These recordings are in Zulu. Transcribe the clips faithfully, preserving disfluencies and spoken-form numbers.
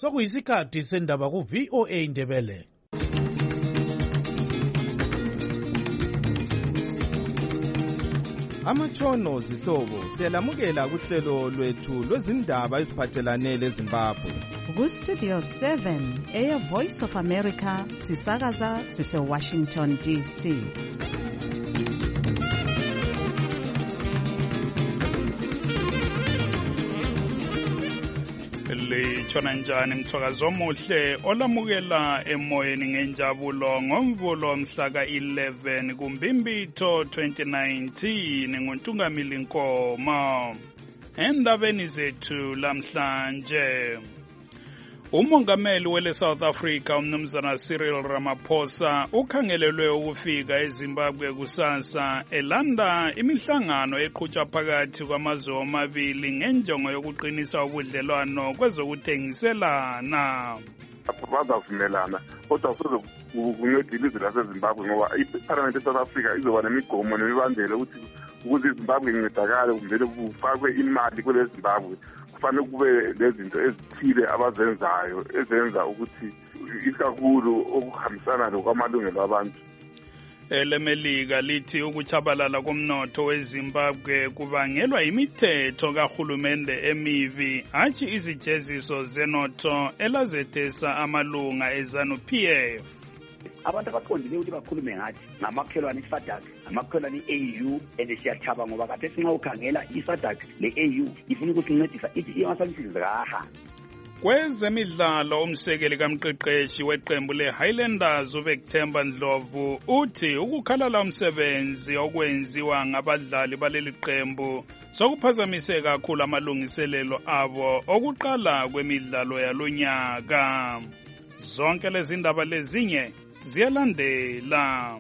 sokuyisikhathi sendaba ku-V O A Ndebele. Amatshono zihlobo siyalamukela kuhlelo lwethu lwezindaba eziphathelane leZimbabwe. Ku-Studio seven, Air Voice of America, sisakaza sise-Washington D C. Litshona njani mthwakazi omuhle olamukela emoyeni ngenjabulo ngomvulo mhla ka-eleven kuMbimbitho twenty nineteen nguNtungamili Nkomo. Endabeni zethu lamhlanje, umongameli wele South Africa umnumzana Cyril Ramaphosa ukhangelelwe ukufika eZimbabwe kusasa elanda imihlangano eqhutshwa phakathi kwamazwe omabili ngenjongo yokuqinisa ubudlelwano kwezokuthengiselana. Bazavumelana kodwa kuze kuncede ilizwe laseZimbabwe ngoba iParliament eSouth Africa izoba nemigomo nemibandela ukuthi ukuze iZimbabwe incedakale kumele kufakwe imali kule Zimbabwe. Kufanele kube lezinto ezithile abazenzayo ezenza ukuthi isikakhulu okuhambisana lokwamalungelo abantu. EleMelika lithi ukuchabalala komnotho weZimbabwe kubangelwa imithetho kahulumende emibi hatshi izijeziso zenotho elazethesa amalunga eZanu-P F. Abantu abaqondile ukuthi bakhulume ngathi ngamakhelwane iSADC ngamakhelwane i-A U and siyathaba ngoba kade sinxa ukhangela iSADC le-A U ifuna ukusincedisa ithi iyamasalisizwe kaha. Kwezemidlalo umsekeli kamqeqeshi weqembu le-Highlanders uBekthemba Ndlovu uthi ukukhalala umsebenzi okwenziwa ngabadlali baleli qembu sokuphazamiseka kakhulu amalungiselelo abo okuqala kwemidlalo yalonyaka. Zonke lezi ndaba lezinye ziyalandela.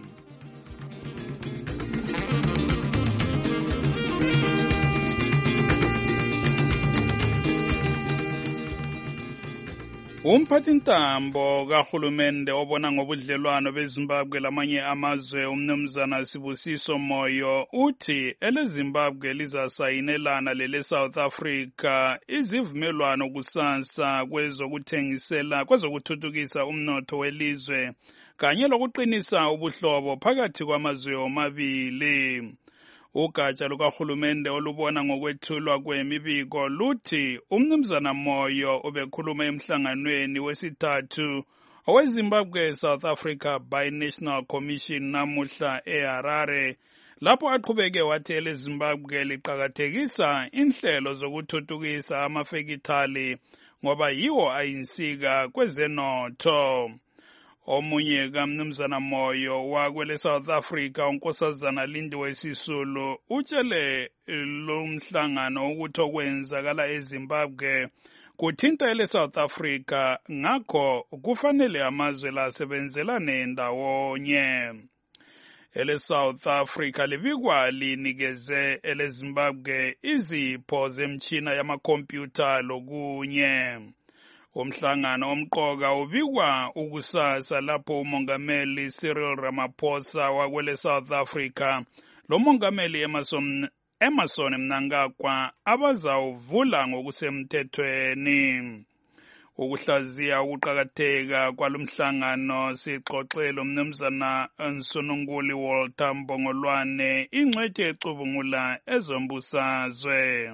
Umphathintambo kahulumende obona ngobudlelwano beZimbabwe lamanye amazwe umnumzana Sibusiso Moyo uthi eleZimbabwe lizasayinelana lele South Africa izivumelwano kusasa kwezokuthengisela kwezokuthuthukisa umnotho welizwe kanye lokuqinisa ubuhlobo phakathi kwamazwe omabili. Ugatsha lukahulumende olubona ngokwethulwa kwemibiko luthi umnumzana Moyo ubekhuluma emhlanganweni wesithathu oweZimbabwe South Africa Binational Commission namuhla eHarare lapho aqhubeke wathi eleZimbabwe liqakathekisa inhlelo zokuthuthukisa amafekithali ngoba yiwo ayinsika kwezenotho. Omunye kamnumzana Moyo wakwele South Africa unkosazana Lindiwe Sisulu utshele lo mhlangano ukuthi okwenzakala eZimbabwe kuthinta ele South Africa ngakho kufanele amazwe lasebenzelane ndawonye. Ele South Africa libikwa linikeze ele Zimbabwe izipho zemtshina yamakhompyutha lokunye. Umhlangano omqoka ubikwa ukusasa lapho umongameli Cyril Ramaphosa wakwele South Africa lo mongameli Emerson Emerson Mnangagwa abazawuvula ngokusemthethweni. Ukuhlaziya ukuqakatheka kwalomhlangano sixoxele umnumzana Nsononguli Walter Mbongolwane ingcwethe ecubungula ezombusazwe.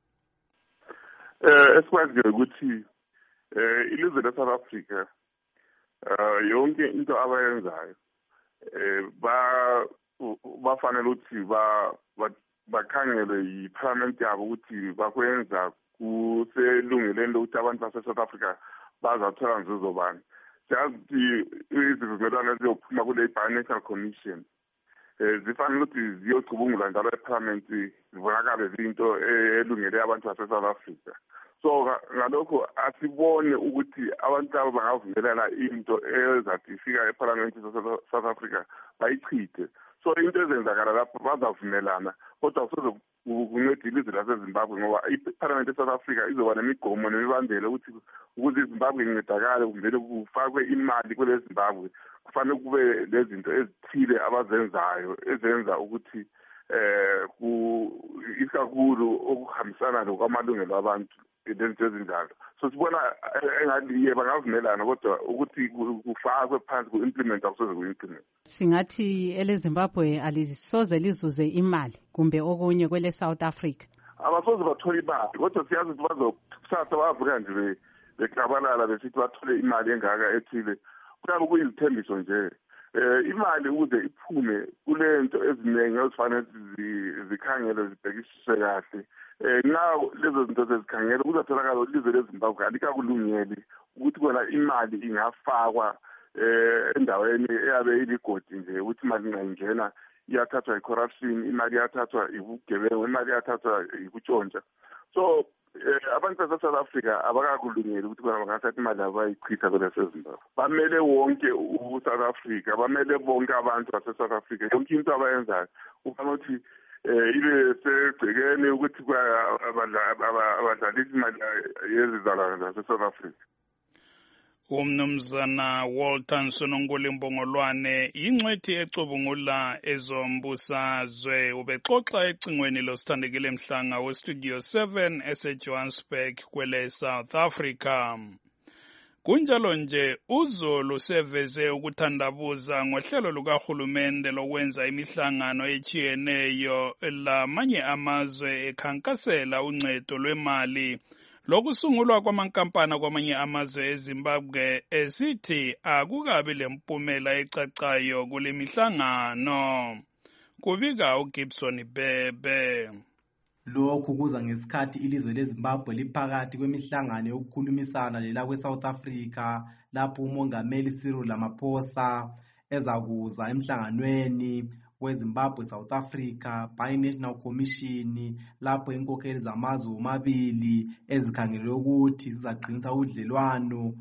Eh esikwazi ukuthi Eh ilizwe le South Africa eh yonke into abayenzayo eh ba bafanele ukuthi ba bakhangelwe yiParliament yabo ukuthi bakwenza kuselungeleni ukuthi abantu base South Africa bazathola nzuzo bani. Siyazi izivumelwano eziyophuma kule Binational Commission eh zifanele ukuthi ziyocubungula njalo eParliament zibonakale izinto elungele abantu base South Africa. So ngalokho asibone ukuthi abantu abo bangavumelela into ezathi ifika eParliament South Africa bayichithe. So into ezenzakala lapho bazavumelana kodwa kuzoze kuncede ilizwe laseZimbabwe ngoba iParliament South Africa izoba nemigomo nemibandela ukuthi ukuze iZimbabwe incedakale kumele kufakwe imali kule Zimbabwe. Kufanele kube lezinto ezithile abazenzayo ezenza ukuthi eh ku isikakhulu okuhambisana lokwamalungelo abantu lento ezinjalo. So sibona engathi bangavumelana kodwa ukuthi kufakwe phansi ku-implement akusoze ku-implement. Singathi eleZimbabwe alisoze lizuze imali kumbe okunye kwele South Africa. Abasoze bathole imali kodwa siyazi ukuthi bazokusasa bavuka nje beklabalala besithi bathole imali engaka ethile. Kuyabe kuyizithembiso nje. Eh imali ukuze iphume kule nto eziningi ezifanele zikhangele zibhekisise kahle. Eh now lezo zinto zezikhangele kuzatholakala ukuthi ilizwe leZimbabwe alikakulungeli ukuthi kona imali ingafakwa eh endaweni eyabe iligodi nje ukuthi imali ingayingena iyathathwa i-corruption, imali iyathathwa ibugebengu, imali iyathathwa ikutshontsha. So abantu base-South Africa abakakulungeli ukuthi bona bangathatha imali abayichitha kweleseZimbabwe. Bamele wonke u-South Africa, bamele bonke abantu base-South Africa. Yonke into abayenzayo kufanele ukuthi ibe segcekeni ukuthi abadlalisa imali yezizalwane zase-South Africa. Umnumzana Walter Nsonongole Mbongolwane ingcwethi ecubungula ezombusazwe ubexoxa ecingweni losithandekile Mhlanga westudio seven eseJohannesburg kwele South Africa. Kunjalo nje uZulu seveze ukuthandabuza ngohlelo lukahulumende lokwenza imihlangano etshiyeneyo lamanye amazwe ekhankasela uncedo lwemali lokusungulwa kwamankampani kwamanye amazwe eZimbabwe esithi akukabi lempumela ecacayo kule mihlangano. Kubika uGibson Bebe. Lokhu kuza ngesikhathi ilizwe leZimbabwe liphakathi kwemihlangano yokukhulumisana lela kweSouth Africa lapho umongameli Cyril Ramaphosa ezakuza emhlanganweni weZimbabwe South Africa Bi-National Commission lapho inkokheli zamazwe omabili ezikhangele ukuthi zizaqinisa udlelwano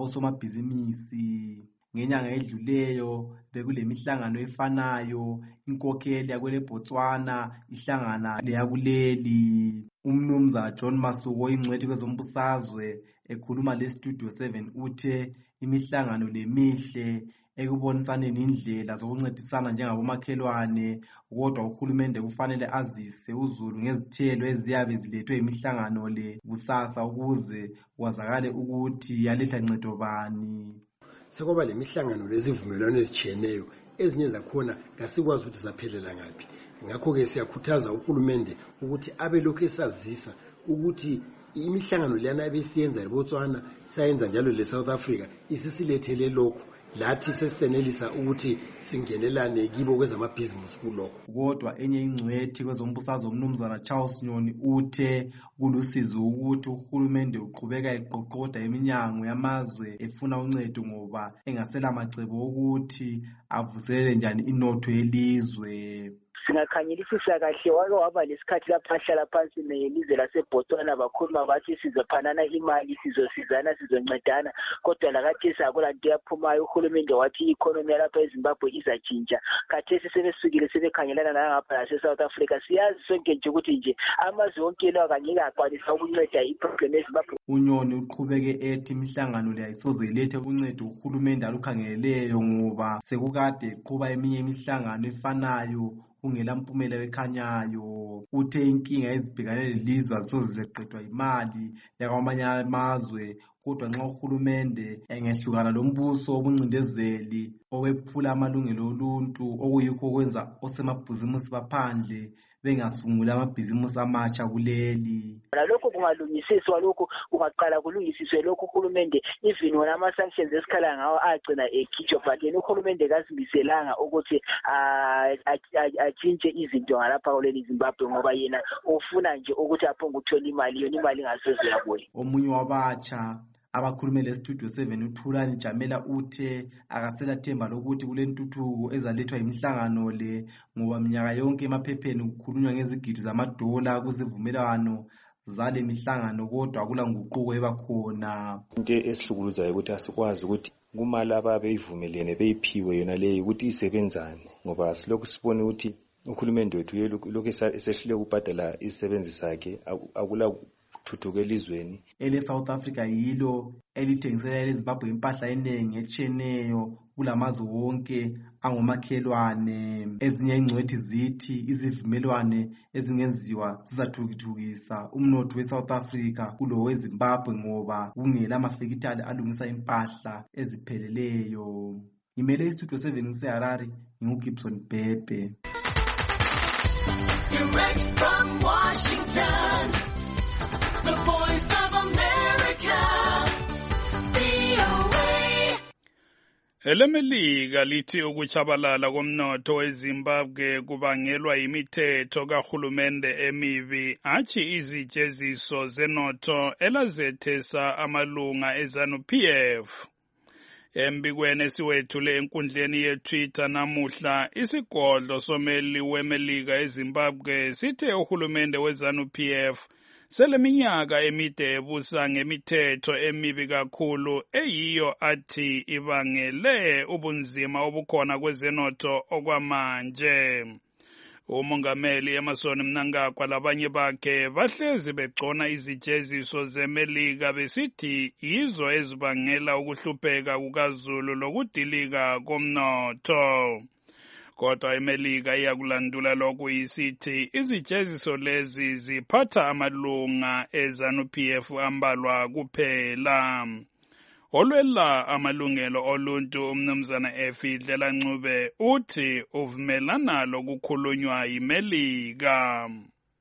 babosomabhizinisi. Ngenyanga edluleyo bekule mihlangano efanayo inkokheli yakwele Botswana ihlangana leyakuleli. Umnumzana John Masuku ingcwethi kwezombusazwe ekhuluma lestudio seven uthe imihlangano lemihle ekubonisaneni indlela zokuncedisana njengabomakhelwane kodwa uhulumende kufanele azise uZulu ngezithelo eziyabe zilethwe imihlangano le kusasa ukuze kwazakale ukuthi yaletha ncedo bani. Sekwaba lemihlangano lezivumelwano ezitshiyeneyo ezinye zakhona ngasikwazi ukuthi zaphelela ngaphi. Ngakho ke siyakhuthaza uhulumende ukuthi abe lokho esazisa ukuthi imihlangano leyana ebesiyenza eBotswana sayenza njalo leSouth Africa isisilethele lokho lathi sesisenelisa ukuthi singenelane kibo kwezamabhizinisi kulokho. Kodwa enye ingcwethi kwezombusazwe umnumzana Charles Nyoni uthe kulusizo ukuthi uhulumende uqhubeka eqoqoda eminyango yamazwe efuna uncedo ngoba engasela macebo ukuthi avuselele njani inotho yelizwe. Singakhanyelisisa kahle wake waba lesikhathi lapha ahlala phansi nelizwe laseBotswana bakhuluma bathi sizophanana imali sizosizana sizoncedana kodwa lakathesi akula nto yaphumayo. Uhulumende wathi i-economy yalapha eZimbabwe izatshintsha khathesi sebesukile sebekhangelana nalapha lase-South Africa. Siyazi sonke nje ukuthi nje amazwe onke lawo kangeke akwanisa ukunceda iproblem eZimbabwe. Unyoni uqhubeke ethi imihlangano le ayisoze ilethe uncedo uhulumende alukhangeleleyo ngoba sekukade iqhuba eminye imihlangano efanayo ungela mpumela ekhanyayo. Uthe inkinga ezibhekane lelizwe azisoze zeqedwa imali yakwamanye amazwe kodwa nxa uhulumende engehlukana lombuso obuncindezeli owephula amalungelo oluntu okuyikho okwenza osemabhizinisi baphandle bengasungula amabhizinisi amatsha kuleli. Lokho kungalungisiswa lokho kungaqala kulungisiswe lokho uhulumende even wona ama-sanctions esikhala ngawo agcina ekhitshwa but yena uhulumende kazimiselanga ukuthi atshintshe izinto ngalapha kuleli Zimbabwe ngoba yena ufuna nje ukuthi aphonge ukuthola imali yona imali ingasoze yabuya. Omunye wabatsha abakhulumele estudio seven uThulani Jamela uthe akasela themba lokuthi kule ntuthuko ezalethwa imihlangano le ngoba minyaka yonke emaphepheni kukhulunywa ngezigidi zamadola kuzivumelwano zale mihlangano kodwa akula nguquko ebakhona. Into esihlukuluzayo ukuthi asikwazi ukuthi kumali ababeyivumelene beyiphiwe yona leyo ukuthi isebenzane ngoba silokhu sibone ukuthi uhulumende wethu lokhu esehlule ukubhadala izisebenzi sakhe akula thuthuke elizweni. Ele South Africa yilo elithengisela leZimbabwe impahla eningi etshiyeneyo kulamazwe wonke angomakhelwane. Ezinye ingcwethi zithi izivumelwane ezingenziwa zizathuthukisa umnotho we-South Africa kulo weZimbabwe ngoba kungela amafekitali alungisa impahla ezipheleleyo. Ngimele istudio seven ngiseHarare, nginguGibson Bhebhe. Direct from Washington, the voice of America, V O A. EleMelika lithi ukuchabalala komnotho weZimbabwe kubangelwa yimithetho kahulumende emibi, hatshi izijeziso zenotho elazethesa amalunga eZanu-P F. Embikweni esiwethule enkundleni yeTwitter namuhla, isigodlo someli weMelika eZimbabwe sithe uhulumende weZanu-P F seleminyaka emide ebusa ngemithetho emibi kakhulu eyiyo athi ibangele ubunzima obukhona kwezenotho okwamanje. Umongameli Emmerson Mnangagwa labanye bakhe bahlezi begcona izijeziso zeMelika besithi yizo ezibangela ukuhlupheka kukaZulu lokudilika komnotho. Kodwa iMelika iyakulandula lokhu isithi izijeziso lezi ziphatha amalunga eZanu-P F ambalwa kuphela. Olwela amalungelo oluntu umnumzana Efidlela Ncube uthi uvumelana lokukhulunywa yiMelika.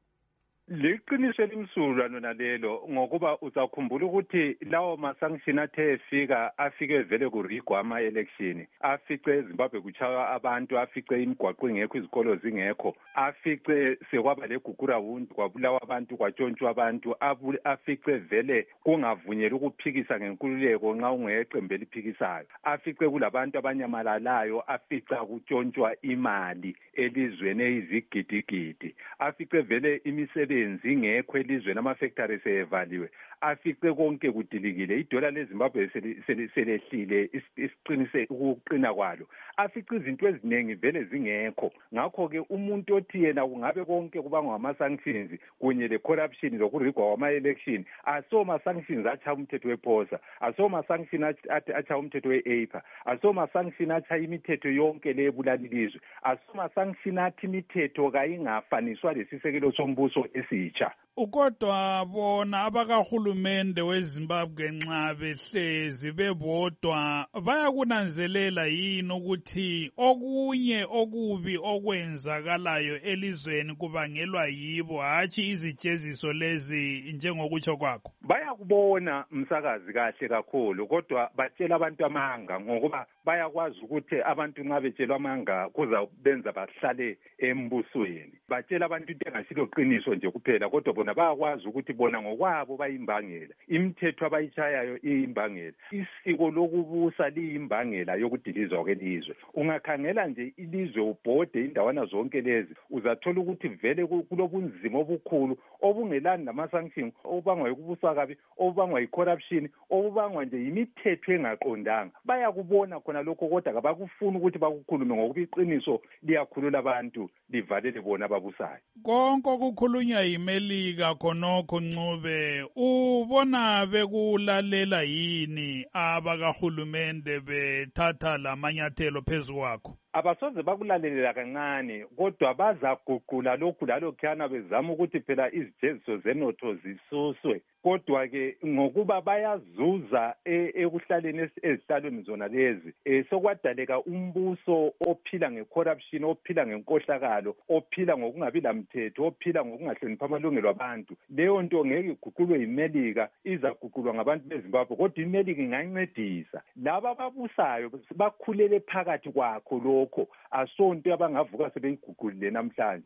Liqiniso elimsulwa lona lelo ngokuba uzakhumbula ukuthi lawo ma-sanction athe efika afike vele kurigwa ama-election, afice eZimbabwe kuchaywa abantu, afice imigwaqo ingekho, izikolo zingekho, afice sekwaba legugura wundi kwabulawa abantu, kwatshontshwa abantu, afice vele kungavunyelwa ukuphikisa ngenkululeko nxa ungeqembu eliphikisayo, afice kulabantu abanyamalalayo, afica kutshontswa imali elizweni eyizigidigidi, afice vele imisebenzi ingekho elizweni, ama-factories evaliwe, afice konke kudilikile, idola leZimbabwe selehlile isiqinise ukuqina kwalo, afice izinto eziningi vele zingekho. Ngakho-ke umuntu othi yena kungabe konke kubangwa ngama-sanctions kunye le-corruption lokurigwa kwama-election, aso ma-sanctions acha umthetho wephosa, aso ma-sanctions acha umthetho we-A P A, aso ma-sanctions acha imithetho yonke le ebulala ilizwe, aso ma-sanctions athi imithetho kayingafaniswa lesisekelo sombuso esitsha. Ukodwa bona abakahulumende weZimbabwe nxa behlezi bebodwa bayakunanzelela yini ukuthi okunye okubi okwenzakalayo elizweni kubangelwa yibo, hatshi izijeziso lezi njengokutsho kwakho? Bayakubona msakazi kahle kakhulu, kodwa batshela abantu amanga ngokuba bayakwazi ukuthi abantu nxa betshelwa amanga kuza benza bahlale embusweni. Batshela abantu into engasilo qiniso nje kuphela, kodwa bona bayakwazi ukuthi bona ngokwabo bayimbangela, imithetho abayichayayo iyimbangela, isiko lokubusa liyimbangela yokudilizwa kwelizwe. Ungakhangela nje ilizwe ubhode indawana zonke lezi, uzathola ukuthi vele kulobunzima obukhulu obungelani nama-sanction, obangwa yikubusa kabi, obangwa yi-corruption, obangwa nje yimithetho engaqondanga. Bayakubona khona lokho, kodwa kabakufuni ukuthi bakukhulume ngokuba iqiniso liyakhulula abantu livalele bona ababusayo. Konke okukhulunywa yiMelika khonokho Ncube, ubona bekulalela yini abakahulumende bethatha lamanyathelo phezu kwakho? Abasoze bakulalela kancane, kodwa bazaguqula lokhu lalokhuyana bezama ukuthi phela izijeziso zenotho zisuswe. Kodwa-ke ngokuba bayazuza ekuhlaleni ezihlalweni zona lezi, sokwadaleka umbuso ophila nge-corruption, ophila ngenkohlakalo, ophila ngokungabi lamthetho, ophila ngokungahloniphi amalungelo abantu. Leyo nto ngeke iguqulwe yiMelika, izaguqulwa ngabantu beZimbabwe, kodwa iMelika ingancedisa. Laba ababusayo bakhulele phakathi kwakho lokho, asonto abangavuka sebeyiguqulile namhlanje.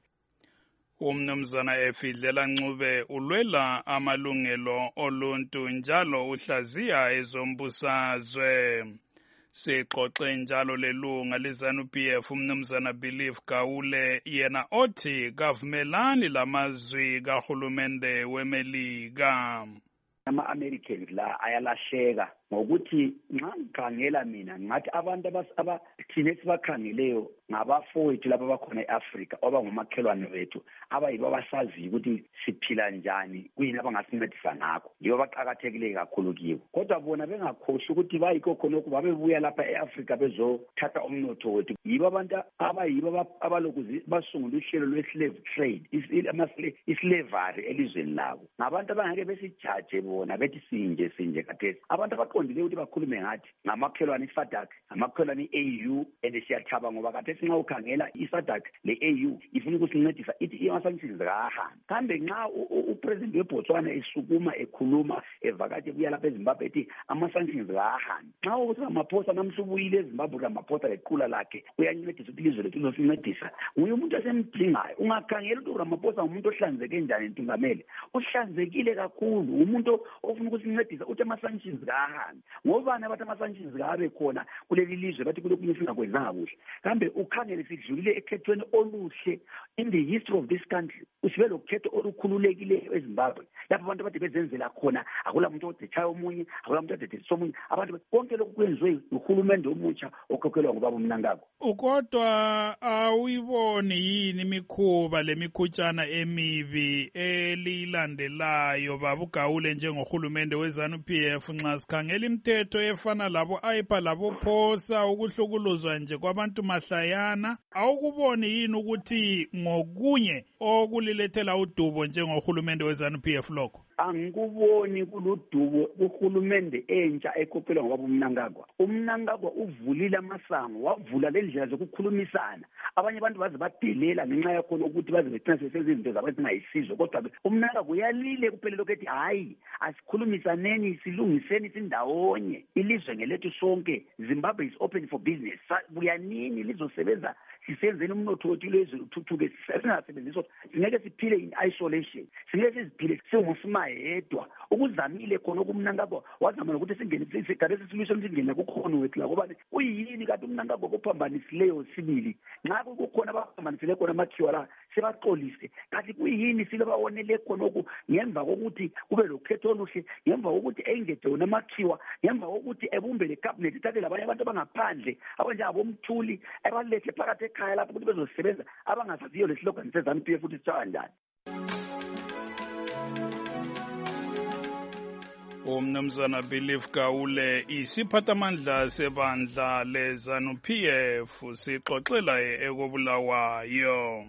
Umnumzana Efidlela Ncube ulwela amalungelo oluntu njalo uhlaziya ezombusazwe. Sixoxe njalo lelunga leZanu-P F umnumzana Belief Gawule, yena othi kavumelani lamazwi kahulumende weMelika. Ama-Americans la ayalahleka ngokuthi nxa ngikhangela mina ngathi abantu abathina esibakhangeleyo ngabafowethu laba abakhona e-Afrika abangomakhelwane bethu abayibo abasaziyo ukuthi siphila njani kuyini abangasincedisa ngakho yibo abaqakathekileyo kakhulu kibo kodwa bona bengakhohlwa ukuthi bayikho khonokho babebuya lapha e-Afrika bezothatha umnotho wethu yibo abantu abayibo abaloku basungula uhlelo lwe-slave trade islavery elizweni labo ngabantu abangeke besijaje bona bethi sinje sinje kathesi abantu abaqondile ukuthi bakhulume ngathi ngamakhelwane i-SADC ngamakhelwane i-A U and siyathaba ngoba kathesi nxa ukhangela i-SADC le-A U ifuna ukusincedisa ithi ama-sanctions akahambi kambe nxa upresident weBotswana esukuma ekhuluma evakatshe ebuya lapha eZimbabwe ethi ama-sanctions akahambi nxa uRamaphosa namhla ubuyile eZimbabwe uRamaphosa lequla lakhe uyancedisa ukuthi ilizwe lethu lizosincedisa nguye umuntu esemdingayo ungakhangela ukuthi uRamaphosa ngumuntu ohlanzeke njani ntungamele uhlanzekile kakhulu umuntu ofuna ukusincedisa uthi ama-sanctions akahambi ngobani abathi ama-sanctions kabe khona kuleli lizwe bathi kulokunye singakwenzanga kuhle kambe ukhangele sidlulile ekhethweni oluhle in the history of this country usibe lokhetho olukhululekileyo eZimbabwe lapho abantu abade bezenzela khona akula muntu odetshayo omunye akula muntu odetshayo omunye abantu konke lokhu kwenziwe uhulumende omutsha okhokhelwa ngobaba uMnangagwa ukodwa awuyiboni yini imikhuba lemikhutshana emibi elilandelayo baba uGawule njengohulumende weZANU P F nxa sikhangela imithetho efana labo AIPA labo POSA ukuhlukuluzwa nje kwabantu mahlayana awukuboni yini ukuthi ngokunye okulilethela udubo njengohulumende weZANU P F lokho angikuboni kuludubo uhulumende entsha ekhophelwa ngobaba uMnangagwa uMnangagwa uvulile amasango wavula lendlela zokukhulumisana abanye abantu baze badelela ngenxa yakho ukuthi baze begcina sesezinto zabo ezingayisizo kodwa uMnangagwa uyalile kuphela lokho ethi hayi asikhulumisaneni silungiseni sindawonye ilizwe ngelethu sonke Zimbabwe is open for business buyanini lizosebenza sisenzeni umnotho wethu lezwe uthuthuke singasebenziswa singeke siphile in isolation singeke siphile singusima yedwa ukuzamile khona uMnangagwa wazama ukuthi singene sisigade sisolution singene kukhona wethu la ngoba uyini kanti uMnangagwa kuphambanisileyo sibili nxa kukhona abaphambanisile khona amakhiwa la sebaxolise kanti kuyini sile bawonele khona oku ngemva kokuthi kube lokhetho oluhle ngemva kokuthi engede wona amakhiwa ngemva kokuthi ebumbe le cabinet ithathe labanye abantu abangaphandle abanje abomthuli abalethe phakathi ekhaya lapho ukuthi bezosebenza abangasaziyo leslogan seZANU P F futhi sitshaya njani umnumzana Belief Gawule isiphathamandla sebandla leZANU P F sixoxela ekobulawayo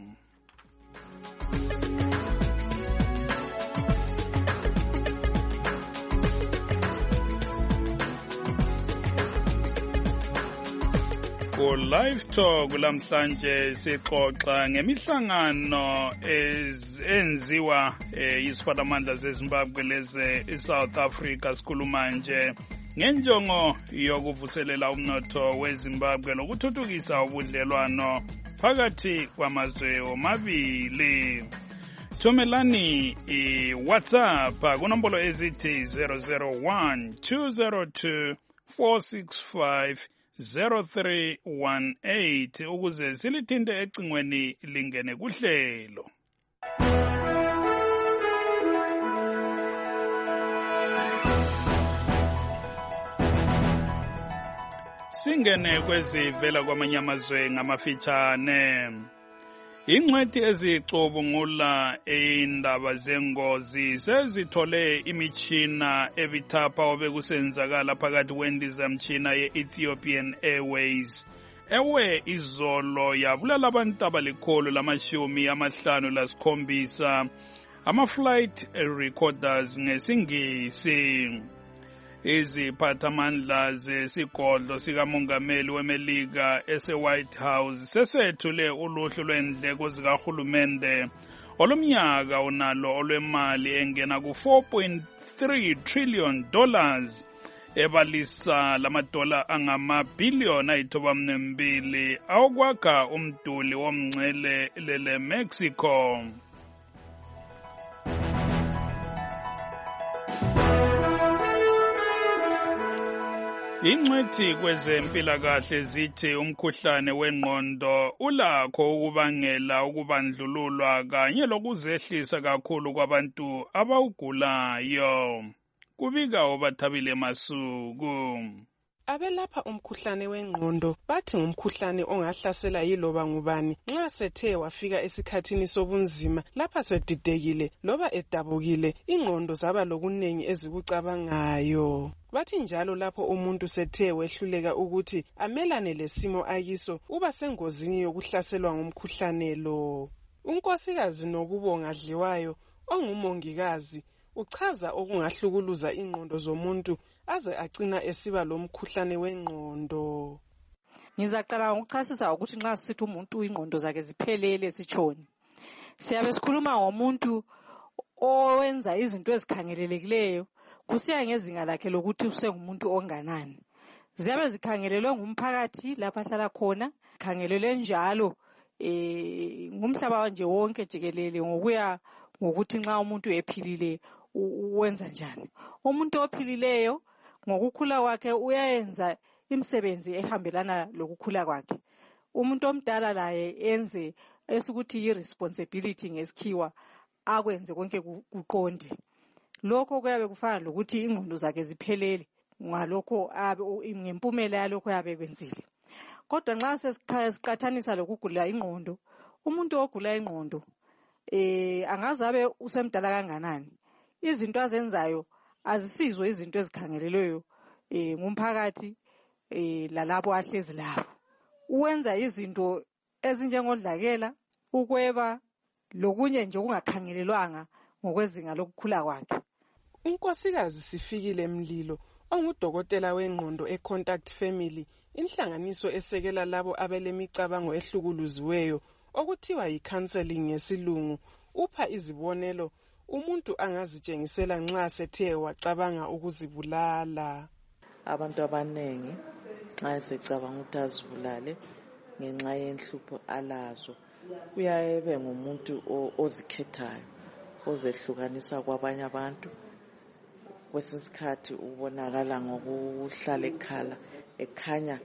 Live Talk lamhlanje sixoxa ngemihlangano enziwa yisiphathamandla seZimbabwe leze eSouth Africa sikhuluma nje ngenjongo yokuvuselela umnotho weZimbabwe lokuthuthukisa ubudlelwano phakathi kwamazwe omabili Thomelani iWhatsApp kunombolo ezithi zero zero one two zero two four six five zero three one eight ukuze silithinte ecingweni lingene kuhlelo. Singene kwezivela kwamanye amazwe ngamafitshane. Ingcwethi ezicubungula indaba zengozi sezithole imitshina ebithapha obekusenzakala phakathi kwendizamtshina ye-Ethiopian Airways ewe izolo yabulala abantu abalikhulu lamashumi amahlanu lasikhombisa ama-flight recorders ngesingisi. Iziphathamandla zesigodlo sikamongameli weMelika ese-White House sesethule uluhlu lwendleko zikahulumende olumnyaka unalo olwemali engena ku four point three trillion dollars ebalisa lamadola angamabhiliyoni ayithoba-mbili awokwakha umduli womngcele lele Mexico. Ingcwethi kwezempilakahle zithi umkhuhlane wengqondo ulakho ukubangela ukubandlululwa kanye lokuzehlisa kakhulu kwabantu abawugulayo. kubika obathabile Masuku. Abelapha umkhuhlane wengqondo bathi ngumkhuhlane ongahlasela yiloba ngubani nxa sethe wafika esikhathini sobunzima lapha sedidekile loba edabukile ingqondo zaba lokunengi ezikucabangayo. Bathi njalo lapho umuntu sethe wehluleka ukuthi amelane lesimo akiso uba sengozini yokuhlaselwa ngumkhuhlane lo. Unkosikazi Nokubonga Dliwayo ongumongikazi uchaza okungahlukuluza ingqondo zomuntu aze agcina esiba lomkhuhlane wengqondo. Ngizaqala ngokuchasisa ukuthi nxa sithi umuntu ingqondo zakhe ziphelele sitshoni. Siyabe sikhuluma ngomuntu owenza izinto ezikhangelelekileyo kusiya ngezinga lakhe lokuthi usengumuntu onganani. Ziyabe zikhangelelwe ngumphakathi lapha ahlala khona, khangelelwe njalo eh ngumhlaba nje wonke jikelele ngokuya ngokuthi nxa umuntu ephilile uwenza njani. Umuntu ophilileyo ngokukhula kwakhe uyayenza imisebenzi ehambelana lokukhula kwakhe. Umuntu omdala laye enze esikuthi i-responsibility ngesikhiwa akwenze konke kuqonde. Lokho kuyabe kufana lokuthi ingqondo zakhe ziphelele ngalokho ngempumela yalokho yabe kwenzile. Kodwa nxa sesiqathanisa lokugula ingqondo, umuntu ogula ingqondo eh angazabe usemdala kanganani. Izinto azenzayo azisizwe izinto ezikhangelelweyo eh ngumphakathi eh lalabo ahlezi labo. Uwenza izinto ezinjengodlakela, ukweba lokunye nje okungakhangelelwanga ngokwezinga lokukhula kwakhe. Unkosikazi Sifikile Mlilo ongudokotela wengqondo eContact Family, inhlanganiso esekela labo abelemicabango ehlukuluziweyo okuthiwa yi-counseling ngesilungu, upha izibonelo umuntu angazitshengisela nxa sethe wacabanga ukuzibulala. Abantu abanengi nxa secabanga ukuthi azibulale ngenxa yenhlupho alazo uyabe ngumuntu ozikhethayo, ozehlukanisa kwabanye abantu. Kwesinye isikhathi ubonakala ngokuhlala ekhala ekhanya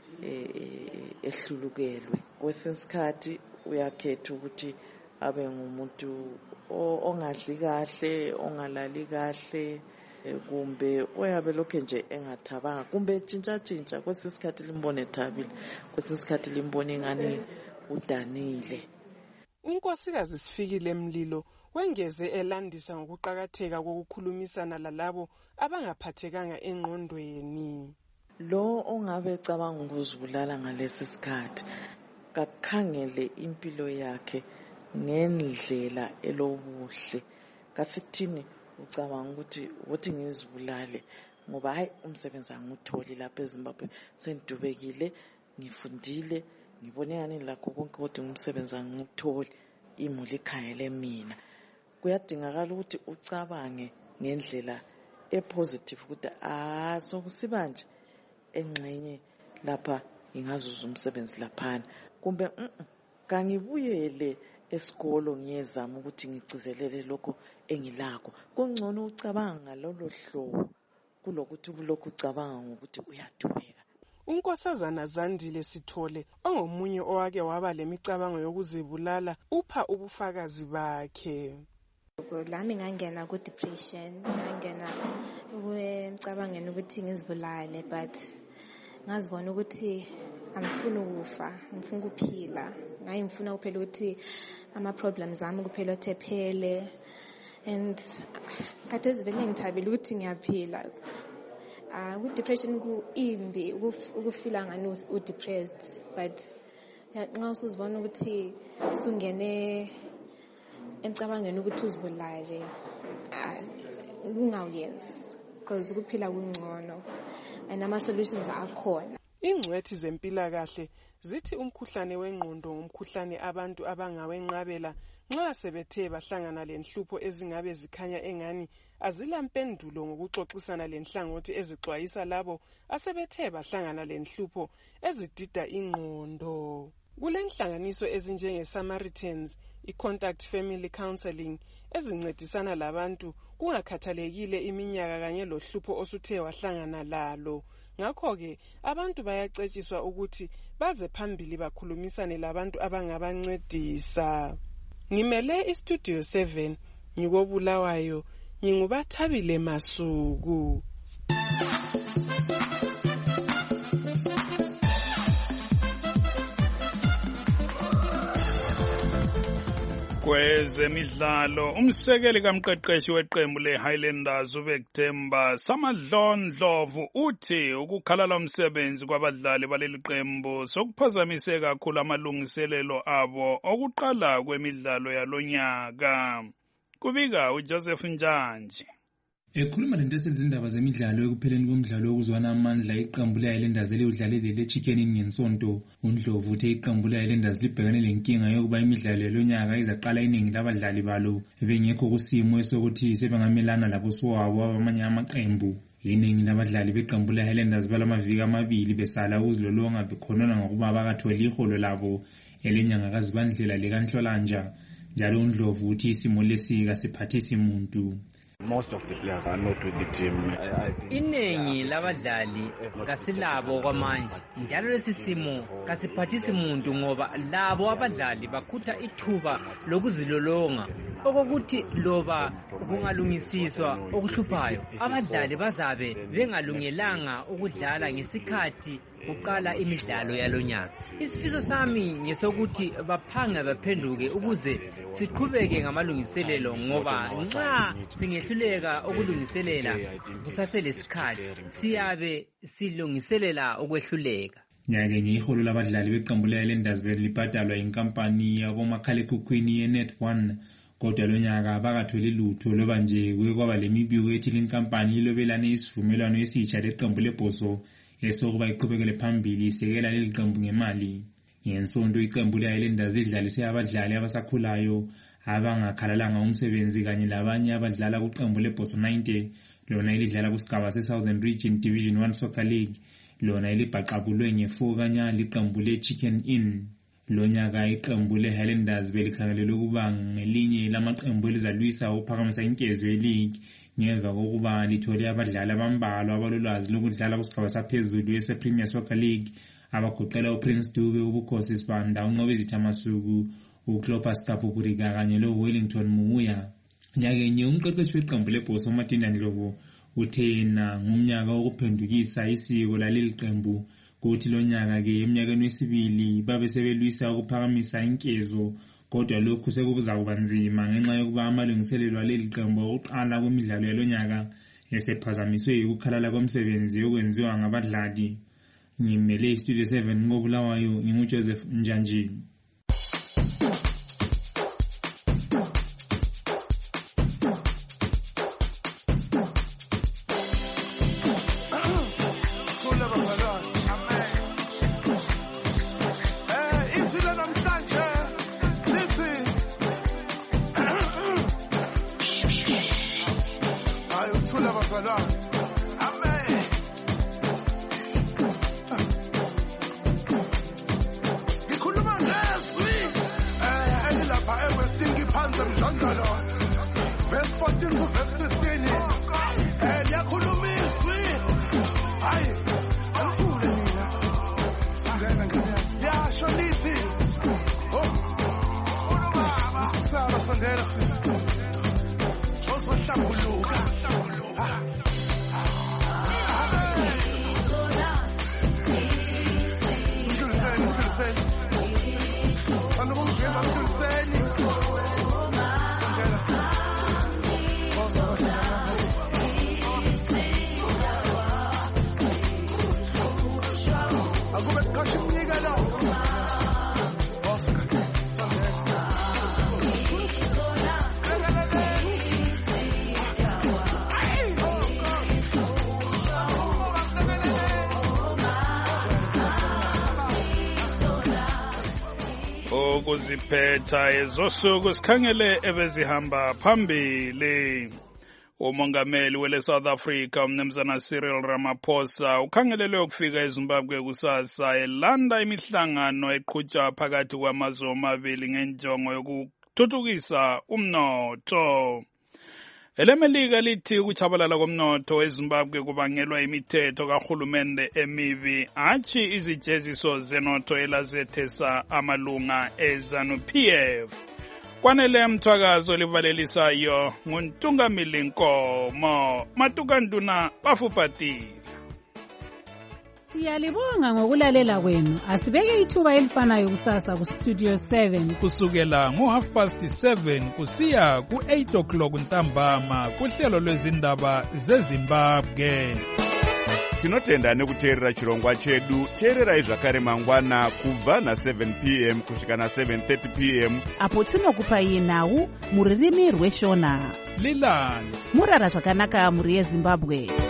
ehlulukelwe. Kwesinye isikhathi uyakhetha ukuthi abe ngumuntu ongadli kahle, ongalali kahle, kumbe oyabe lokho nje engathabanga, kumbe tshintsha tshintsha. Kwesinye isikhathi limbone ethabile, kwesinye isikhathi limbone ngani udanile. Unkosikazi Sifikile Mlilo wengeze elandisa ngokuqakatheka kokukhulumisana lalabo abangaphathekanga engqondweni. Lo ongabe ecabanga ukuzibulala ngalesi sikhathi kakhangele impilo yakhe ngendlela elobuhle. Kasithini ucabanga ukuthi uthi ngizibulale ngoba hayi umsebenzi angutholi lapha eZimbabwe, sendubekile, ngifundile, ngibone ngani lakho konke kodwa umsebenzi angutholi, imuli ikhangele mina. Kuyadingakala ukuthi ucabange ngendlela epositive ukuthi ah sokusiba nje engxenye lapha ingazuza umsebenzi laphana, kumbe kangibuyele esikolo ngiyezama ukuthi ngicizelele lokho engilakho. Kungcono ucabanga ngalolo hlobo kulokuthi kulokhu ucabanga ngokuthi uyadubeka. Unkosazana Zandile Sithole ongomunye owake waba lemicabango yokuzibulala upha ubufakazi bakhe. Lami ngangena ku depression, ngangena kwemcabangeni ukuthi ngizibulale, but ngazibona ukuthi angifuni ukufa, ngifuna ukuphila. Ngaye ngifuna kuphela ukuthi ama problems ami kuphela othephele, and kade ezivele ngithabile ukuthi ngiyaphila. Ah ku depression ku imbi ukufila ngani u depressed, but nxa usuzibona ukuthi sungene emcabangeni ukuthi uzibulale ungawuyenzi because ukuphila kungcono and ama solutions akhona. Ingcwethi zempilakahle zithi umkhuhlane wengqondo ngumkhuhlane abantu abangawenqabela nxa sebethe bahlangana lenhlupho ezingabe zikhanya engani azilampendulo ngokuxoxisana lenhlangothi ezixwayisa labo asebethe bahlangana lenhlupho ezidida ingqondo. Kulenhlanganiso ezinjenge Samaritans, iContact Family Counseling ezincedisana labantu kungakhathalekile iminyaka kanye lohlupho osuthe wahlangana lalo. Ngakho ke abantu bayacetshiswa ukuthi baze phambili bakhulumisane labantu abangabancedisa. Ngimele iStudio seven ngikobulawayo Ngingubathabile Masuku. Kwezemidlalo umsekeli kamqeqeshi weqembu leHighlanders uBekthemba Samadlondlovu uthi ukukhalala umsebenzi kwabadlali baleli qembu sokuphazamise kakhulu amalungiselelo abo okuqala kwemidlalo yalonyaka. Kubika uJoseph Njanji. Ekhuluma lentatheli zindaba zemidlalo ekupheleni komdlalo wokuzwana amandla iqembu leHighlanders elidlalile leChicken Inn ngensonto, uNdlovu uthe iqembu leHighlanders libhekane lenkinga yokuba imidlalo yalonyaka izaqala iningi labadlali balo bengekho kusimo esokuthi sebengamelana laboswabo abamanye amaqembu. Iningi labadlali beqembu leHighlanders balamaviki amabili besala ukuzilolonga bekhonona ngokuba bakatholi iholo labo elenyanga kaZibandlela lekaNhlolanja. Njalo uNdlovu uthi isimo lesika siphathisa umuntu. Most of the players are not with the team. Iningi labadlali kasilabo kwamanje njalo lesi simo kasiphathisi umuntu ngoba labo abadlali bakhutha ithuba lokuzilolonga okokuthi loba kungalungisiswa okuhluphayo abadlali bazabe bengalungelanga ukudlala ngesikhathi kuqala imidlalo yalonyaka. Isifiso sami ngesokuthi baphange baphenduke ukuze siqhubeke ngamalungiselelo ngoba nxa singehluleka ukulungiselela kusaselesikhathi siyabe silungiselela ukwehluleka. Nyaka nye iholo labadlali beqembu leHighlanders belibhadalwa inkampani yabomakhalekhukhwini yeNet one kodwa lonyaka bakatholi lutho loba nje kuye kwaba lemibiko ethi inkampani ilobelane isivumelwano esitsha leqembu leBhoso esokuba iqhubekele phambili isekela leli qembu ngemali. Ngensonto iqembu leHighlanders idlalise abadlali abasakhulayo abangakhalalanga umsebenzi kanye labanye abadlala kuqembu leBhoso ninety lona elidlala kusigaba seSouthern Region Division one Soccer League lona elibhaqabulwe nge-four kanya liqembu leChicken Inn. Lonyaka iqembu leHighlanders belikhangelelwe ukuba ngelinye lamaqembu elizalwisa ukuphakamisa inkezo ye-league ngemva kokuba lithole abadlali abambalwa abalolwazi lokudlala kusigaba saphezulu ese-Premier Soccer League abagoqela uPrince Dube, uBukhosi Sibanda, uNqobezitha Masuku, uClopas Kapupurika kanye loWellington Muya. Nyakenye umqeqeshi weqembu leBhoso uMartin Ndlovu uthena ngumnyaka wokuphendukisa isiko laleli qembu kuthi lonyaka ke eminyakeni wesibili babe sebelwisa ukuphakamisa inkezo kodwa lokhu sekubuza kuba nzima ngenxa yokuba amalungiselelo aleli qembu okuqala kwemidlalo yalonyaka esephazamiswe ukukhalala komsebenzi okwenziwa ngabadlali. Ngimele Studio seven ngobulawayo nginguJoseph Njanji. Ukuziphetha ezosuku sikhangele ebezihamba phambili. Umongameli wele South Africa umnumzana Cyril Ramaphosa ukhangelelwe ukufika eZimbabwe kusasa elanda imihlangano eqhutshwa phakathi kwamazwe amabili ngenjongo yokuthuthukisa umnotho. Elemelika lithi ukuchabalala komnotho eZimbabwe kubangelwa imithetho kahulumende emibi athi izijeziso zenotho elazethesa amalunga eZanu-P F. kwanele mthwakazo livalelisayo nguntungamili Nkomo Matukanduna bafuphatile. Siyalibonga ngokulalela kwenu. Asibeke ithuba elifanayo kusasa ku Studio seven kusukela ngo half past seven kusiya ku eight o'clock ntambama kuhlelo lwezindaba zeZimbabwe. Tinotenda nekuteerera chirongwa chedu. Teererai zvakare mangwana kubva na seven p m kusvika na seven thirty p m apo tinokupai nhau muririmi rweshona. Lilani murara zvakanaka muri yeZimbabwe.